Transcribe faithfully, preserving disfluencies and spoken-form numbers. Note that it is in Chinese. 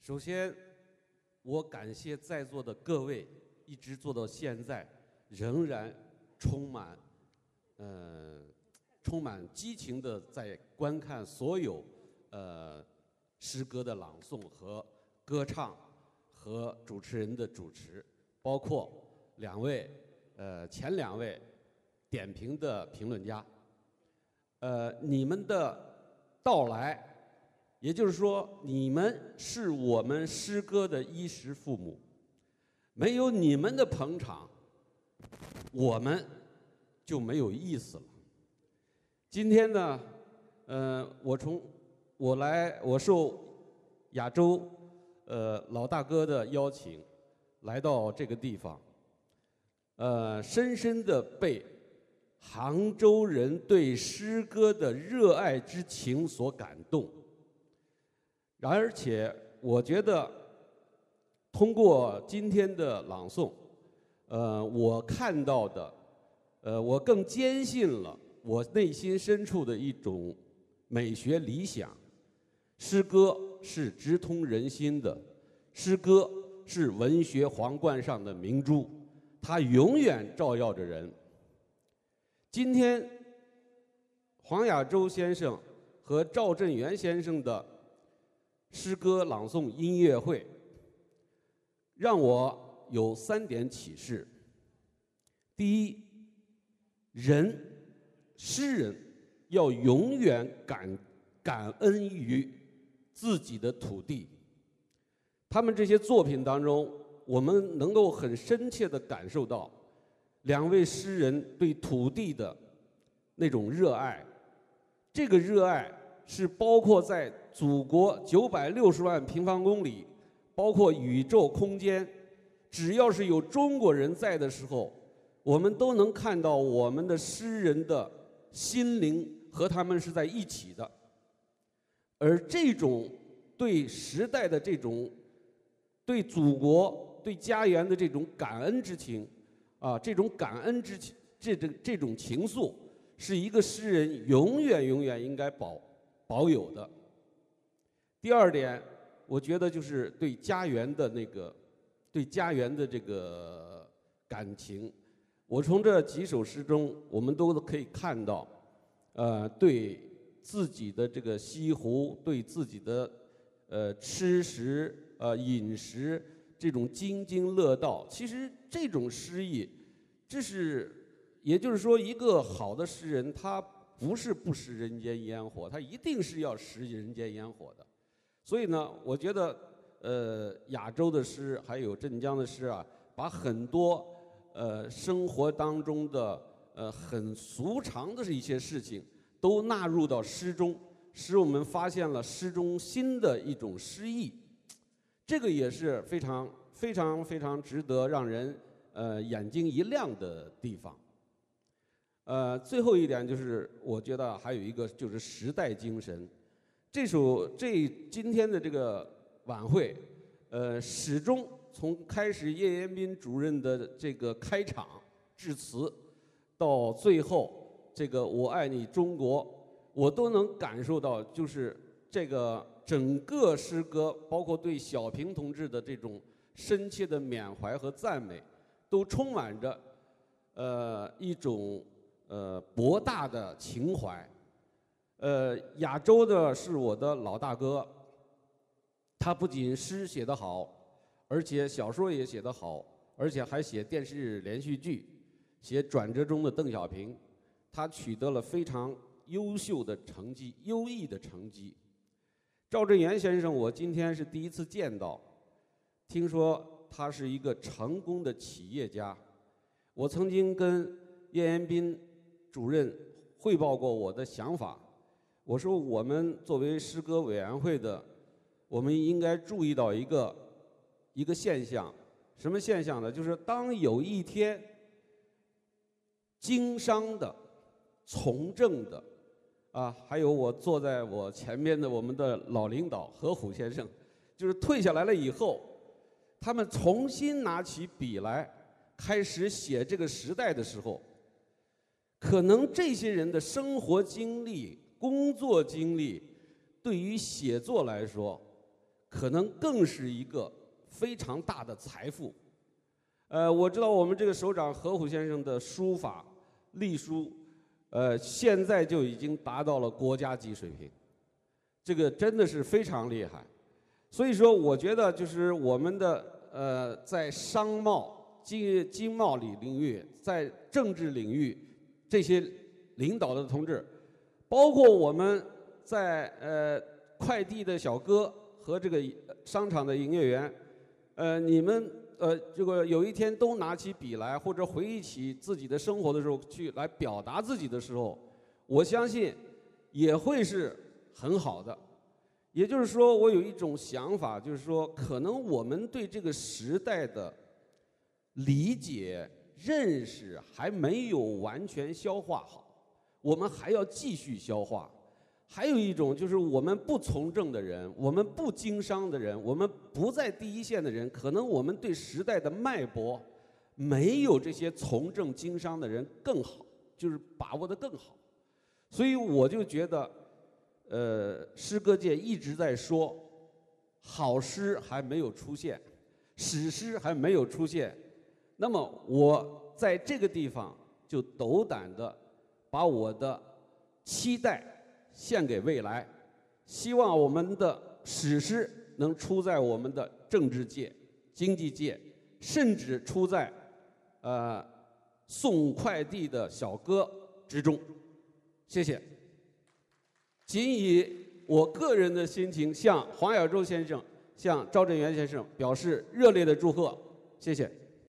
首先，我感谢在座的各位，一直做到现在，仍然充满，呃，充满激情的在观看所有，呃，诗歌的朗诵和歌唱和主持人的主持，包括两位，呃，前两位点评的评论家，呃，你们的到来。也就是说，你们是我们诗歌的衣食父母，没有你们的捧场，我们就没有意思了。今天呢，呃，我从我来，我受亚洲呃老大哥的邀请，来到这个地方，呃，深深的被杭州人对诗歌的热爱之情所感动。而且，我觉得通过今天的朗诵，呃，我看到的，呃，我更坚信了我内心深处的一种美学理想：诗歌是直通人心的，诗歌是文学皇冠上的明珠，它永远照耀着人。今天，黄亚洲先生和赵振元先生的诗歌朗诵音乐会，让我有三点启示。第一，人，诗人要永远感感恩于自己的土地。他们这些作品当中，我们能够很深切地感受到两位诗人对土地的那种热爱。这个热爱是包括在祖国九百六十万平方公里，包括宇宙空间，只要是有中国人在的时候，我们都能看到我们的诗人的心灵和他们是在一起的。而这种对时代的这种对祖国、对家园的这种感恩之情，啊，这种感恩之情，这种这种情愫，是一个诗人永远永远应该保保有的。第二点，我觉得就是对家园的那个，对家园的这个感情。我从这几首诗中，我们都可以看到，呃，对自己的这个西湖，对自己的呃吃食、呃饮食这种津津乐道。其实这种诗意，这是，也就是说，一个好的诗人，他不是不食人间烟火，他一定是要食人间烟火的。所以呢，我觉得，呃，亚洲的诗还有镇江的诗啊，把很多呃生活当中的呃很俗常的一些事情都纳入到诗中，使我们发现了诗中新的一种诗意。这个也是非常非常非常值得让人呃眼睛一亮的地方。呃，最后一点就是，我觉得还有一个就是时代精神。这首这今天的这个晚会，呃，始终从开始叶延斌主任的这个开场致辞，到最后这个我爱你中国，我都能感受到，就是这个整个诗歌，包括对小平同志的这种深切的缅怀和赞美，都充满着呃一种呃博大的情怀。呃，亚洲的是我的老大哥，他不仅诗写得好，而且小说也写得好，而且还写电视连续剧，写《转折中的邓小平》，他取得了非常优秀的成绩，优异的成绩。赵振元先生，我今天是第一次见到，听说他是一个成功的企业家。我曾经跟叶延斌主任汇报过我的想法。我说，我们作为诗歌委员会的，我们应该注意到一个一个现象，什么现象呢？就是当有一天，经商的、从政的，啊，还有我坐在我前面的我们的老领导何虎先生，就是退下来了以后，他们重新拿起笔来，开始写这个时代的时候，可能这些人的生活经历、工作经历，对于写作来说， 可能更是一个非常大的财富。呃，我知道我们这个首长何虎先生的书法隶书，呃，现在就已经达到了国家级水平，这个真的是非常厉害。所以说，我觉得就是我们的呃，在商贸、经经贸领领域，在政治领域，这些领导的同志，包括我们在呃快递的小哥和这个商场的营业员，呃，你们呃这个有一天都拿起笔来，或者回忆起自己的生活的时候，去来表达自己的时候，我相信也会是很好的。也就是说，我有一种想法，就是说，可能我们对这个时代的理解、认识还没有完全消化好，我们还要继续消化。还有一种就是我们不从政的人，我们不经商的人，我们不在第一线的人，可能我们对时代的脉搏没有这些从政经商的人更好，就是把握得更好。所以我就觉得。呃，诗歌界一直在说，好诗还没有出现，史诗还没有出现。那么我在这个地方就斗胆的把我的期待献给未来，希望我们的史诗能出在我们的政治界、经济界，甚至出在呃送快递的小哥之中。谢谢。仅以我个人的心情向黄亚洲先生、向赵振元先生表示热烈的祝贺，谢谢。